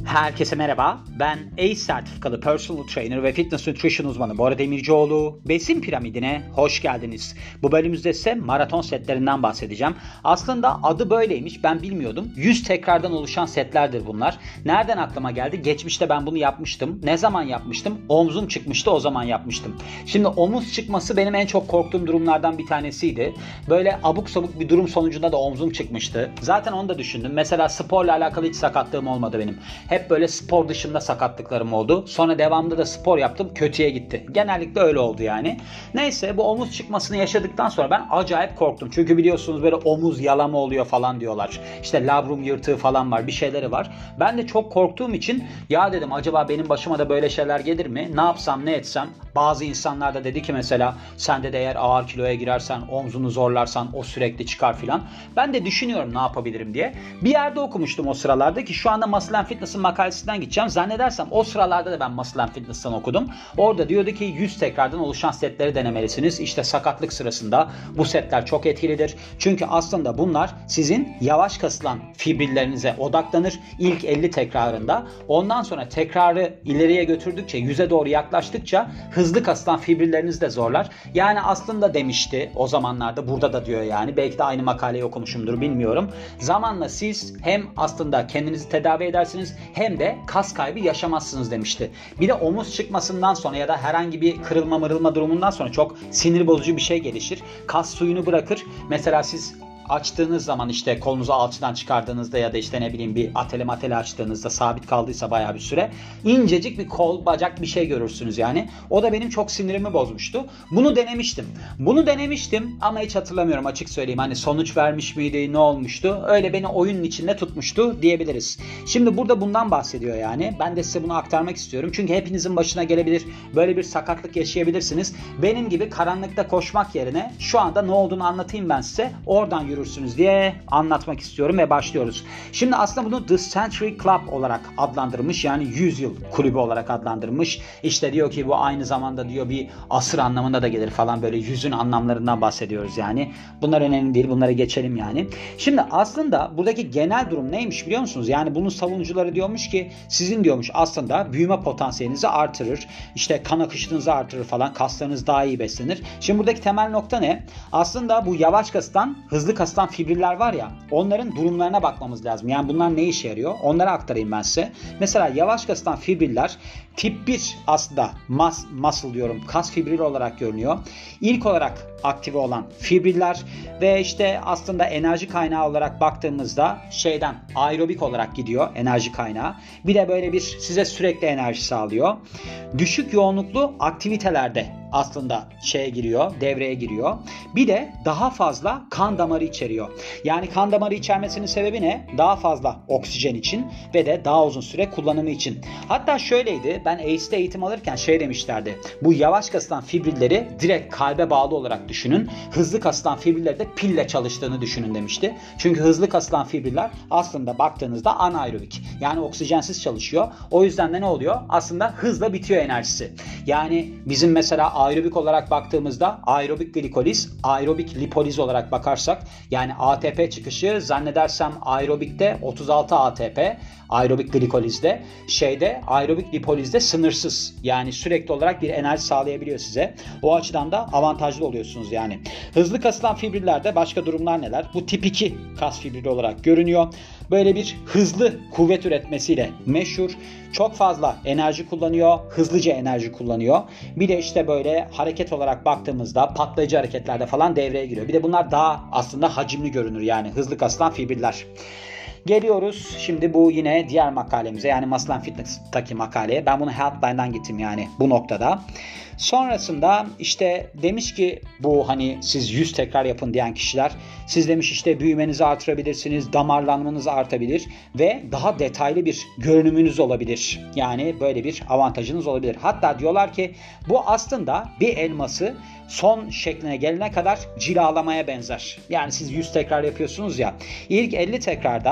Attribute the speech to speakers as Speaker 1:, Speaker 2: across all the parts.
Speaker 1: Herkese merhaba. Ben ACE sertifikalı personal trainer ve fitness nutrition uzmanı Bora Demircioğlu. Besin piramidine hoş geldiniz. Bu bölümümüzde ise maraton setlerinden bahsedeceğim. Aslında adı böyleymiş, ben bilmiyordum. 100 tekrardan oluşan setlerdir bunlar. Nereden aklıma geldi? Geçmişte ben bunu yapmıştım. Ne zaman yapmıştım? Omzum çıkmıştı, o zaman yapmıştım. Şimdi omuz çıkması benim en çok korktuğum durumlardan bir tanesiydi. Böyle abuk sabuk bir durum sonucunda da omzum çıkmıştı. Zaten onu da düşündüm. Mesela sporla alakalı hiç sakatlığım olmadı benim. Hep böyle spor dışında sakatlıklarım oldu. Sonra devamında da spor yaptım. Kötüye gitti. Genellikle öyle oldu yani. Neyse, bu omuz çıkmasını yaşadıktan sonra ben acayip korktum. Çünkü biliyorsunuz böyle omuz yalama oluyor falan diyorlar. İşte labrum yırtığı falan var. Bir şeyleri var. Ben de çok korktuğum için ya dedim, acaba benim başıma da böyle şeyler gelir mi? Ne yapsam, ne etsem? Bazı insanlar da dedi ki mesela sen de eğer ağır kiloya girersen, omzunu zorlarsan o sürekli çıkar filan. Ben de düşünüyorum ne yapabilirim diye. Bir yerde okumuştum o sıralarda ki şu anda Muscle and Fitness'ın makalesinden gideceğim. Zannedersem o sıralarda da ben Muscle and Fitness'tan okudum. Orada diyordu ki 100 tekrardan oluşan setleri denemelisiniz. İşte sakatlık sırasında bu setler çok etkilidir. Çünkü aslında bunlar sizin yavaş kasılan fibrillerinize odaklanır. İlk 50 tekrarında. Ondan sonra tekrarı ileriye götürdükçe, 100'e doğru yaklaştıkça hızlı kasılan fibrillerinizi de zorlar. Yani aslında demişti o zamanlarda, burada da diyor yani. Belki de aynı makaleyi okumuşumdur, bilmiyorum. Zamanla siz hem aslında kendinizi tedavi edersiniz hem de kas kaybı yaşamazsınız demişti. Bir de omuz çıkmasından sonra ya da herhangi bir kırılma mırılma durumundan sonra çok sinir bozucu bir şey gelişir. Kas suyunu bırakır. Mesela siz açtığınız zaman, işte kolunuzu alçıdan çıkardığınızda ya da işte ne bileyim bir atele açtığınızda, sabit kaldıysa bayağı bir süre, incecik bir kol, bacak bir şey görürsünüz yani. O da benim çok sinirimi bozmuştu. Bunu denemiştim ama hiç hatırlamıyorum, açık söyleyeyim. Hani sonuç vermiş miydi, ne olmuştu? Öyle beni oyunun içinde tutmuştu diyebiliriz. Şimdi burada bundan bahsediyor yani. Ben de size bunu aktarmak istiyorum. Çünkü hepinizin başına gelebilir. Böyle bir sakatlık yaşayabilirsiniz. Benim gibi karanlıkta koşmak yerine şu anda ne olduğunu anlatayım ben size. Oradan yürürsünüz diye anlatmak istiyorum ve başlıyoruz. Şimdi aslında bunu The Century Club olarak adlandırmış, yani 100 yıl kulübü olarak adlandırmış. İşte diyor ki bu aynı zamanda diyor bir asır anlamında da gelir falan, böyle yüzün anlamlarından bahsediyoruz yani. Bunlar önemli değil, bunları geçelim yani. Şimdi aslında buradaki genel durum neymiş biliyor musunuz? Yani bunun savunucuları diyormuş ki sizin diyormuş aslında büyüme potansiyelinizi artırır. İşte kan akışınızı artırır falan, kaslarınız daha iyi beslenir. Şimdi buradaki temel nokta ne? Aslında bu yavaş kasıtan, hızlı kasıtan fibriller var ya, onların durumlarına bakmamız lazım. Yani bunlar ne işe yarıyor? Onları aktarayım ben size. Mesela yavaş kasıtan fibriller tip 1 aslında muscle diyorum, kas fibrili olarak görünüyor. İlk olarak aktive olan fibriller ve işte aslında enerji kaynağı olarak baktığımızda şeyden aerobik olarak gidiyor enerji kaynağı. Bir de böyle bir size sürekli enerji sağlıyor. Düşük yoğunluklu aktivitelerde aslında devreye giriyor. Bir de daha fazla kan damarı içeriyor. Yani kan damarı içermesinin sebebi ne? Daha fazla oksijen için ve de daha uzun süre kullanımı için. Hatta şöyleydi, ben ACE'de eğitim alırken demişlerdi. Bu yavaş kasılan fibrilleri direkt kalbe bağlı olarak düşünün. Hızlı kasılan fibrilleri de pille çalıştığını düşünün demişti. Çünkü hızlı kasılan fibriller aslında baktığınızda anaerobik. Yani oksijensiz çalışıyor. O yüzden de ne oluyor? Aslında hızla bitiyor enerjisi. Yani bizim mesela aerobik olarak baktığımızda aerobik glikoliz, aerobik lipoliz olarak bakarsak, yani ATP çıkışı zannedersem aerobikte 36 ATP, aerobik glikolizde, aerobik lipolizde sınırsız. Yani sürekli olarak bir enerji sağlayabiliyor size. O açıdan da avantajlı oluyorsunuz yani. Hızlı kasılan fibrillerde başka durumlar neler? Bu tip 2 kas fibrili olarak görünüyor. Böyle bir hızlı kuvvet üretmesiyle meşhur. Çok fazla enerji kullanıyor. Hızlıca enerji kullanıyor. Bir de işte böyle hareket olarak baktığımızda patlayıcı hareketlerde falan devreye giriyor. Bir de bunlar daha aslında hacimli görünür yani hızlı kasılan fibriller. Geliyoruz şimdi bu yine diğer makalemize, yani Muscle and Fitness'taki makaleye. Ben bunu Healthline'dan gittim yani bu noktada. Sonrasında işte demiş ki bu hani siz 100 tekrar yapın diyen kişiler, siz demiş işte büyümenizi artırabilirsiniz, damarlanmanız artabilir ve daha detaylı bir görünümünüz olabilir. Yani böyle bir avantajınız olabilir. Hatta diyorlar ki bu aslında bir elması son şekline gelene kadar cilalamaya benzer. Yani siz 100 tekrar yapıyorsunuz ya, ilk 50 tekrarda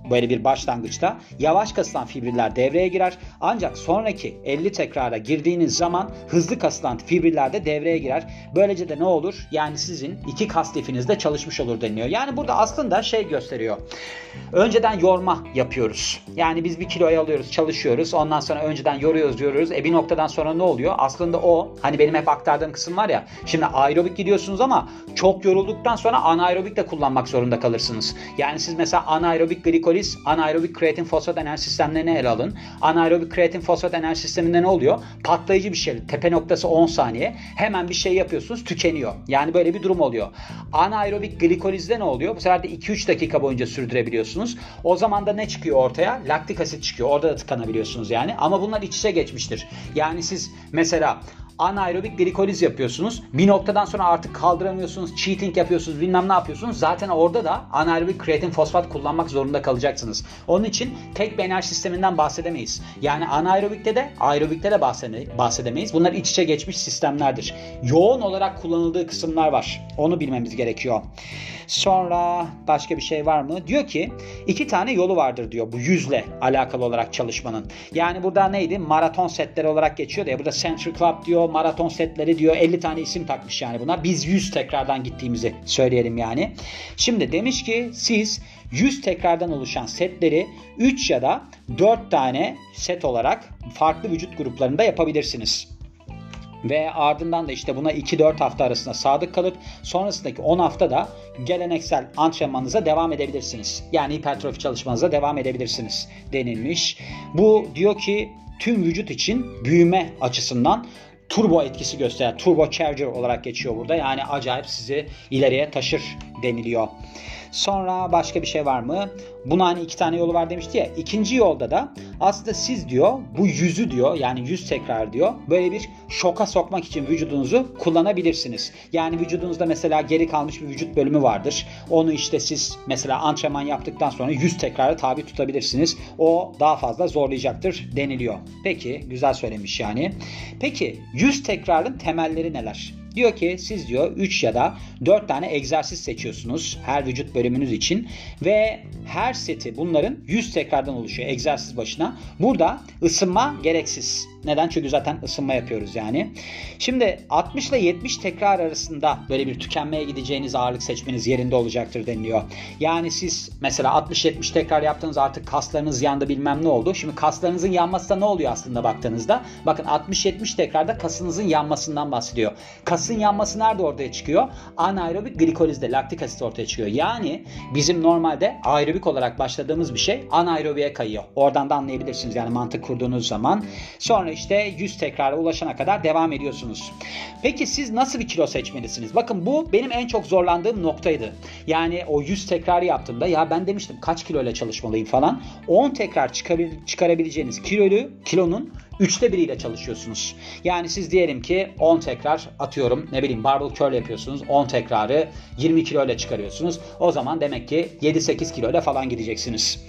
Speaker 1: böyle bir başlangıçta yavaş kasılan fibriller devreye girer. Ancak sonraki 50 tekrara girdiğiniz zaman hızlı kasılan fibriller de devreye girer. Böylece de ne olur? Yani sizin iki kas lifiniz de çalışmış olur deniliyor. Yani burada aslında şey gösteriyor. Önceden yorma yapıyoruz. Yani biz bir kiloyu alıyoruz, çalışıyoruz. Ondan sonra önceden yoruyoruz. Bir noktadan sonra ne oluyor? Aslında o hani benim hep aktardığım kısım var ya. Şimdi aerobik gidiyorsunuz ama çok yorulduktan sonra anaerobik de kullanmak zorunda kalırsınız. Yani siz mesela anaerobik glikoliz, anaerobik kreatin fosfat enerji sistemlerini ele alın. Anaerobik kreatin fosfat enerji sisteminde ne oluyor? Patlayıcı bir şey. Tepe noktası 10 saniye. Hemen bir şey yapıyorsunuz, tükeniyor. Yani böyle bir durum oluyor. Anaerobik glikolizde ne oluyor? Bu sefer de 2-3 dakika boyunca sürdürebiliyorsunuz. O zaman da ne çıkıyor ortaya? Laktik asit çıkıyor. Orada da tıkanabiliyorsunuz yani. Ama bunlar iç içe geçmiştir. Yani siz mesela anaerobik glikoliz yapıyorsunuz. Bir noktadan sonra artık kaldıramıyorsunuz. Cheating yapıyorsunuz. Bilmem ne yapıyorsunuz. Zaten orada da anaerobik kreatin fosfat kullanmak zorunda kalacaksınız. Onun için tek bir enerji sisteminden bahsedemeyiz. Yani anaerobikte de aerobikte de bahsedemeyiz. Bunlar iç içe geçmiş sistemlerdir. Yoğun olarak kullanıldığı kısımlar var. Onu bilmemiz gerekiyor. Sonra başka bir şey var mı? Diyor ki 2 tane yolu vardır diyor bu yüzle alakalı olarak çalışmanın. Yani burada neydi? Maraton setleri olarak geçiyor ya. Burada Century Club diyor, maraton setleri diyor. 50 tane isim takmış yani buna. Biz 100 tekrardan gittiğimizi söyleyelim yani. Şimdi demiş ki siz 100 tekrardan oluşan setleri 3 ya da 4 tane set olarak farklı vücut gruplarında yapabilirsiniz. Ve ardından da işte buna 2-4 hafta arasında sadık kalıp sonrasındaki 10 hafta da geleneksel antrenmanınıza devam edebilirsiniz. Yani hipertrofi çalışmanıza devam edebilirsiniz denilmiş. Bu diyor ki tüm vücut için büyüme açısından turbo etkisi gösteren, turbo charger olarak geçiyor burada. Yani acayip sizi ileriye taşır deniliyor. Sonra başka bir şey var mı? Buna hani 2 tane yolu var demişti ya. İkinci yolda da aslında siz diyor bu 100'ü diyor yani 100 tekrar diyor böyle bir şoka sokmak için vücudunuzu kullanabilirsiniz. Yani vücudunuzda mesela geri kalmış bir vücut bölümü vardır. Onu işte siz mesela antrenman yaptıktan sonra 100 tekrara tabi tutabilirsiniz. O daha fazla zorlayacaktır deniliyor. Peki güzel söylemiş yani. Peki 100 tekrarın temelleri neler? Diyor ki siz diyor 3 ya da 4 tane egzersiz seçiyorsunuz her vücut bölümünüz için ve her seti bunların 100 tekrardan oluşuyor egzersiz başına. Burada ısınma gereksiz. Neden? Çünkü zaten ısınma yapıyoruz yani. Şimdi 60 ile 70 tekrar arasında böyle bir tükenmeye gideceğiniz ağırlık seçmeniz yerinde olacaktır deniliyor. Yani siz mesela 60-70 tekrar yaptınız artık kaslarınız yandı bilmem ne oldu. Şimdi kaslarınızın yanması da ne oluyor aslında baktığınızda? Bakın 60-70 tekrarda kasınızın yanmasından bahsediyor. Kasın yanması nerede ortaya çıkıyor? Anaerobik glikolizde laktik asit ortaya çıkıyor. Yani bizim normalde aerobik olarak başladığımız bir şey anaerobiye kayıyor. Oradan da anlayabilirsiniz yani mantık kurduğunuz zaman. Sonra işte 100 tekrara ulaşana kadar devam ediyorsunuz. Peki siz nasıl bir kilo seçmelisiniz? Bakın bu benim en çok zorlandığım noktaydı. Yani o 100 tekrarı yaptığımda ya ben demiştim kaç kiloyla çalışmalıyım falan. 10 tekrar çıkarabileceğiniz kilonun 3'te 1'iyle çalışıyorsunuz. Yani siz diyelim ki 10 tekrar atıyorum ne bileyim barbell curl yapıyorsunuz. 10 tekrarı 20 kiloyla çıkarıyorsunuz. O zaman demek ki 7-8 kiloyla falan gideceksiniz.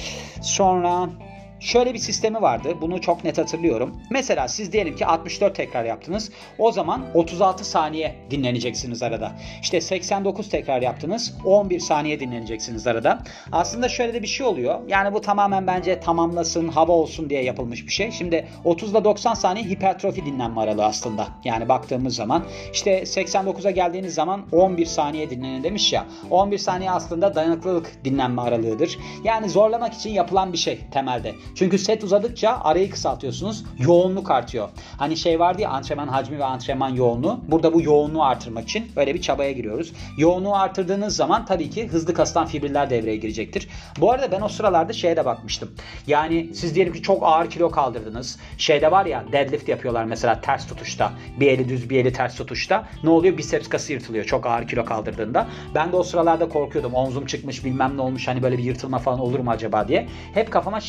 Speaker 1: Sonra şöyle bir sistemi vardı. Bunu çok net hatırlıyorum. Mesela siz diyelim ki 64 tekrar yaptınız. O zaman 36 saniye dinleneceksiniz arada. İşte 89 tekrar yaptınız. 11 saniye dinleneceksiniz arada. Aslında şöyle de bir şey oluyor. Yani bu tamamen bence tamamlasın, hava olsun diye yapılmış bir şey. Şimdi 30 ile 90 saniye hipertrofi dinlenme aralığı aslında. Yani baktığımız zaman işte 89'a geldiğiniz zaman 11 saniye dinlenin demiş ya. 11 saniye aslında dayanıklılık dinlenme aralığıdır. Yani zorlamak için yapılan bir şey temelde. Çünkü set uzadıkça arayı kısaltıyorsunuz. Yoğunluk artıyor. Hani şey vardı ya antrenman hacmi ve antrenman yoğunluğu. Burada bu yoğunluğu artırmak için böyle bir çabaya giriyoruz. Yoğunluğu artırdığınız zaman tabii ki hızlı kasılan fibriller devreye girecektir. Bu arada ben o sıralarda şeye de bakmıştım. Yani siz diyelim ki çok ağır kilo kaldırdınız. Şeyde var ya deadlift yapıyorlar mesela ters tutuşta. Bir eli düz bir eli ters tutuşta. Ne oluyor? Biceps kası yırtılıyor çok ağır kilo kaldırdığında. Ben de o sıralarda korkuyordum. Omzum çıkmış bilmem ne olmuş. Hani böyle bir yırtılma falan olur mu acaba diye. Hep kafama şey mantığı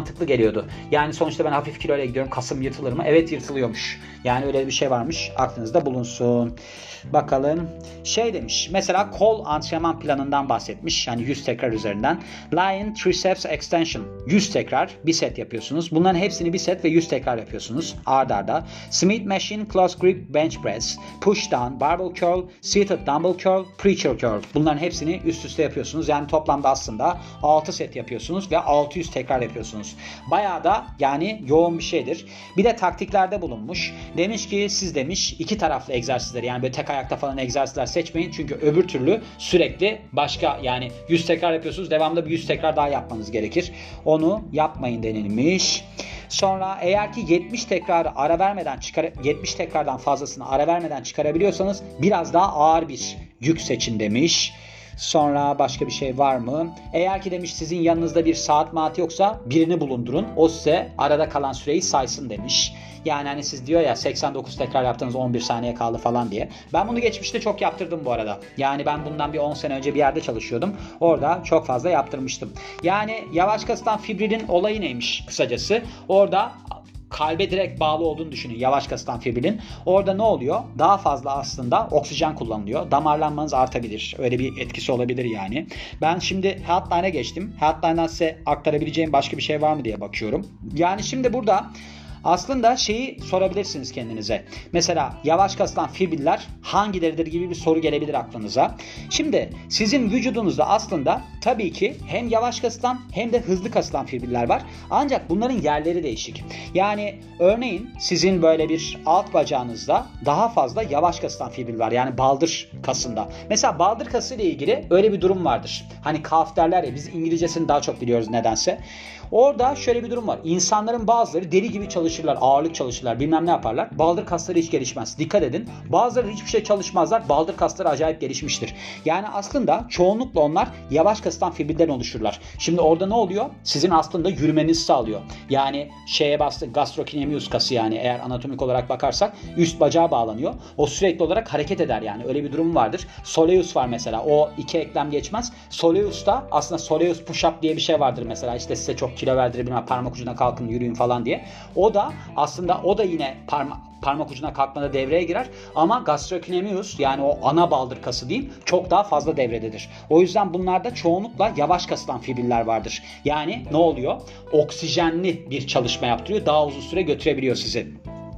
Speaker 1: mantıklı geliyordu. Yani sonuçta ben hafif kiloyla gidiyorum. Kasım yırtılır mı? Evet, yırtılıyormuş. Yani öyle bir şey varmış. Aklınızda bulunsun. Bakalım. Şey demiş. Mesela kol antrenman planından bahsetmiş. Yani 100 tekrar üzerinden. Lion Triceps Extension. 100 tekrar bir set yapıyorsunuz. Bunların hepsini bir set ve 100 tekrar yapıyorsunuz. Arda arda. Smith Machine Close Grip Bench Press. Push Down Barbell Curl. Seated Dumbbell Curl. Preacher Curl. Bunların hepsini üst üste yapıyorsunuz. Yani toplamda aslında 6 set yapıyorsunuz ve 600 tekrar yapıyorsunuz. Bayağı da yani yoğun bir şeydir. Bir de taktiklerde bulunmuş. Demiş ki siz demiş iki taraflı egzersizleri, yani böyle tek ayakta falan egzersizler seçmeyin. Çünkü öbür türlü sürekli başka, yani 100 tekrar yapıyorsunuz. Devamlı bir 100 tekrar daha yapmanız gerekir. Onu yapmayın denilmiş. Sonra eğer ki 70 tekrarı ara vermeden 70 tekrardan fazlasını ara vermeden çıkarabiliyorsanız biraz daha ağır bir yük seçin demiş. Sonra başka bir şey var mı? Eğer ki demiş sizin yanınızda bir saat maat yoksa birini bulundurun. O size arada kalan süreyi saysın demiş. Yani hani siz diyor ya 89 tekrar yaptınız 11 saniye kaldı falan diye. Ben bunu geçmişte çok yaptırdım bu arada. Yani ben bundan bir 10 sene önce bir yerde çalışıyordum. Orada çok fazla yaptırmıştım. Yani yavaş kasılan fibrilin olayı neymiş kısacası? Orada kalbe direkt bağlı olduğunu düşünün yavaş kasılan fibrilin. Orada ne oluyor? Daha fazla aslında oksijen kullanılıyor. Damarlanmanız artabilir. Öyle bir etkisi olabilir yani. Ben şimdi Healthline'a geçtim. Healthline'dan size aktarabileceğim başka bir şey var mı diye bakıyorum. Yani şimdi burada aslında şeyi sorabilirsiniz kendinize. Mesela yavaş kasılan fibriller hangileridir gibi bir soru gelebilir aklınıza. Şimdi sizin vücudunuzda aslında tabii ki hem yavaş kasılan hem de hızlı kasılan fibriller var. Ancak bunların yerleri değişik. Yani örneğin sizin böyle bir alt bacağınızda daha fazla yavaş kasılan fibril var. Yani baldır kasında. Mesela baldır kası ile ilgili öyle bir durum vardır. Hani calf derler ya, biz İngilizcesini daha çok biliyoruz nedense. Orada şöyle bir durum var. İnsanların bazıları deli gibi çalışırlar, ağırlık çalışırlar, bilmem ne yaparlar. Baldır kasları hiç gelişmez. Dikkat edin. Bazıları hiçbir şey çalışmazlar. Baldır kasları acayip gelişmiştir. Yani aslında çoğunlukla onlar yavaş kasılan fibrilden oluşurlar. Şimdi orada ne oluyor? Sizin aslında yürümenizi sağlıyor. Yani şeye bastı, gastrocnemius kası, yani eğer anatomik olarak bakarsak üst bacağa bağlanıyor. O sürekli olarak hareket eder yani. Öyle bir durum vardır. Soleus var mesela. O iki eklem geçmez. Soleus'ta aslında soleus push-up diye bir şey vardır mesela. İşte size çok kilo verdirebilmem, parmak ucuna kalkın yürüyün falan diye. O da aslında yine parmak ucuna kalkmada devreye girer ama gastrocnemius, yani o ana baldır kası diyeyim, çok daha fazla devrededir. O yüzden bunlarda çoğunlukla yavaş kasılan fibriller vardır. Yani ne oluyor? Oksijenli bir çalışma yaptırıyor. Daha uzun süre götürebiliyor sizi.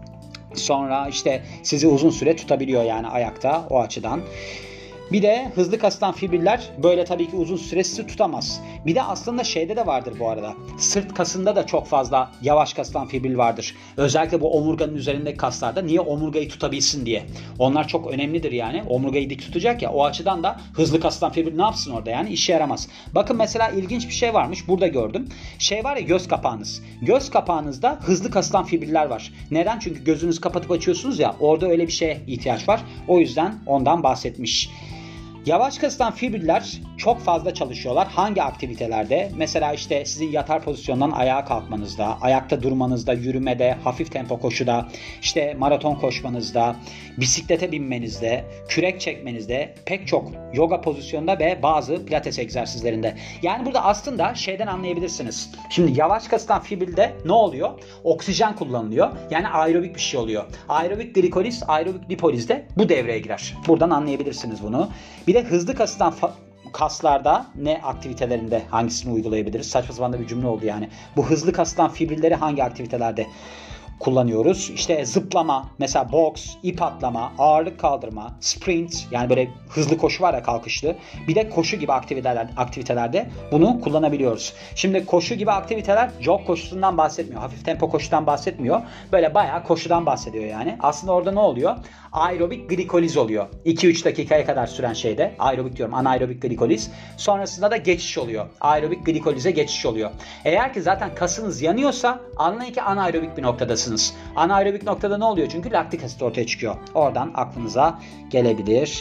Speaker 1: Sonra işte sizi uzun süre tutabiliyor yani ayakta, o açıdan. Bir de hızlı kasılan fibriller böyle tabii ki uzun süre sizi tutamaz. Bir de aslında şeyde de vardır bu arada. Sırt kasında da çok fazla yavaş kasılan fibril vardır. Özellikle bu omurganın üzerindeki kaslarda. Niye? Omurgayı tutabilsin diye. Onlar çok önemlidir yani. Omurgayı dik tutacak ya. O açıdan da hızlı kasılan fibril ne yapsın orada yani? İşe yaramaz. Bakın mesela ilginç bir şey varmış. Burada gördüm. Şey var ya, göz kapağınız. Göz kapağınızda hızlı kasılan fibriller var. Neden? Çünkü gözünüzü kapatıp açıyorsunuz ya. Orada öyle bir şeye ihtiyaç var. O yüzden ondan bahsetmiş. Yavaş kasılan fibriller çok fazla çalışıyorlar. Hangi aktivitelerde? Mesela işte sizin yatar pozisyondan ayağa kalkmanızda, ayakta durmanızda, yürümede, hafif tempo koşuda, işte maraton koşmanızda, bisiklete binmenizde, kürek çekmenizde, pek çok yoga pozisyonunda ve bazı pilates egzersizlerinde. Yani burada aslında şeyden anlayabilirsiniz. Şimdi yavaş kasılan fibrilde ne oluyor? Oksijen kullanılıyor. Yani aerobik bir şey oluyor. Aerobik glikoliz, aerobik lipoliz de bu devreye girer. Buradan anlayabilirsiniz bunu. Bir de hızlı kasılan kaslarda ne aktivitelerinde hangisini uygulayabiliriz? Saçma sapan da bir cümle oldu yani. Bu hızlı kasılan fibrilleri hangi aktivitelerde kullanıyoruz? İşte zıplama, mesela boks, ip atlama, ağırlık kaldırma, sprint, yani böyle hızlı koşu var ya, kalkışlı. Bir de koşu gibi aktivitelerde bunu kullanabiliyoruz. Şimdi koşu gibi aktiviteler jog koşusundan bahsetmiyor. Hafif tempo koşudan bahsetmiyor. Böyle bayağı koşudan bahsediyor yani. Aslında orada ne oluyor? Aerobik glikoliz oluyor. 2-3 dakikaya kadar süren şeyde. Aerobik diyorum, anaerobik glikoliz. Sonrasında da geçiş oluyor. Aerobik glikolize geçiş oluyor. Eğer ki zaten kasınız yanıyorsa anlayın ki anaerobik bir noktadasınız. Anaerobik noktada ne oluyor? Çünkü laktik asit ortaya çıkıyor. Oradan aklınıza gelebilir.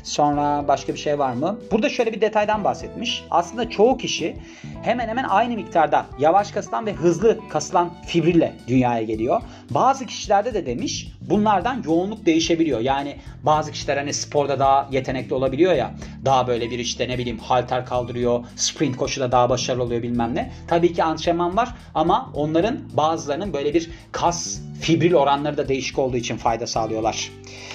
Speaker 1: Sonra başka bir şey var mı? Burada şöyle bir detaydan bahsetmiş. Aslında çoğu kişi hemen hemen aynı miktarda yavaş kasılan ve hızlı kasılan fibrille dünyaya geliyor. Bazı kişilerde de demiş bunlardan yoğunluk değişebiliyor. Yani bazı kişiler hani sporda daha yetenekli olabiliyor ya. Daha böyle bir işte ne bileyim halter kaldırıyor. Sprint koşuda daha başarılı oluyor bilmem ne. Tabii ki antrenman var ama onların bazılarının böyle bir kas fibril oranları da değişik olduğu için fayda sağlıyorlar.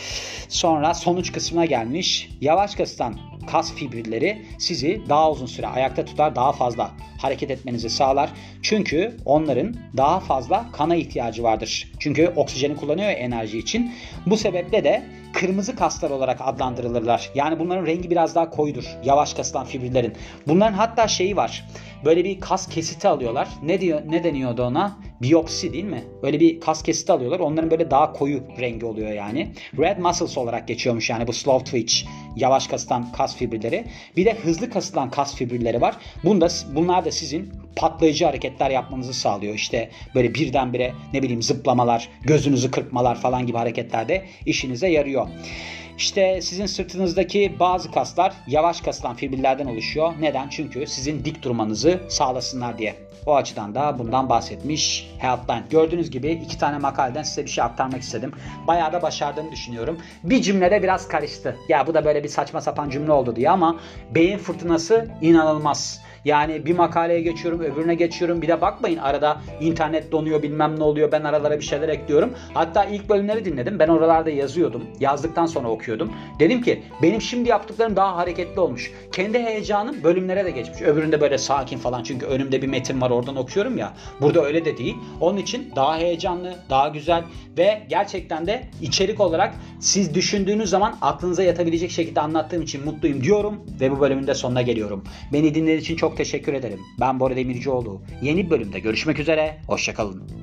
Speaker 1: Sonra sonuç kısmına gelmiş. Yavaş kasılan kas fibrilleri sizi daha uzun süre ayakta tutar, daha fazla hareket etmenizi sağlar. Çünkü onların daha fazla kana ihtiyacı vardır. Çünkü oksijeni kullanıyor enerji için. Bu sebeple de kırmızı kaslar olarak adlandırılırlar. Yani bunların rengi biraz daha koyudur. Yavaş kasılan fibrillerin. Bunların hatta şeyi var. Böyle bir kas kesiti alıyorlar. Ne deniyordu ona? Biyopsi değil mi? Böyle bir kas kesiti alıyorlar. Onların böyle daha koyu rengi oluyor yani. Red muscles olarak geçiyormuş yani bu slow twitch. Yavaş kasılan kas fibrilleri. Bir de hızlı kasılan kas fibrilleri var. Bunlar da sizin patlayıcı hareketler yapmanızı sağlıyor. İşte böyle birdenbire ne bileyim zıplamalar, gözünüzü kırpmalar falan gibi hareketlerde işinize yarıyor. İşte sizin sırtınızdaki bazı kaslar yavaş kasılan fibrillerden oluşuyor. Neden? Çünkü sizin dik durmanızı sağlasınlar diye. O açıdan da bundan bahsetmiş Healthline. Gördüğünüz gibi 2 tane makaleden size bir şey aktarmak istedim. Bayağı da başardığımı düşünüyorum. Bir cümlede biraz karıştı. Ya bu da böyle bir saçma sapan cümle oldu diye ama beyin fırtınası inanılmaz. Yani bir makaleye geçiyorum, öbürüne geçiyorum. Bir de bakmayın arada internet donuyor, bilmem ne oluyor. Ben aralara bir şeyler ekliyorum. Hatta ilk bölümleri dinledim. Ben oralarda yazıyordum. Yazdıktan sonra okuyordum. Dedim ki benim şimdi yaptıklarım daha hareketli olmuş. Kendi heyecanım bölümlere de geçmiş. Öbüründe böyle sakin falan. Çünkü önümde bir metin var, oradan okuyorum ya. Burada öyle de değil. Onun için daha heyecanlı, daha güzel ve gerçekten de içerik olarak siz düşündüğünüz zaman aklınıza yatabilecek şekilde anlattığım için mutluyum diyorum ve bu bölümün de sonuna geliyorum. Beni dinlediğiniz için çok teşekkür ederim. Ben Bora Demircioğlu. Yeni bir bölümde görüşmek üzere. Hoşça kalın.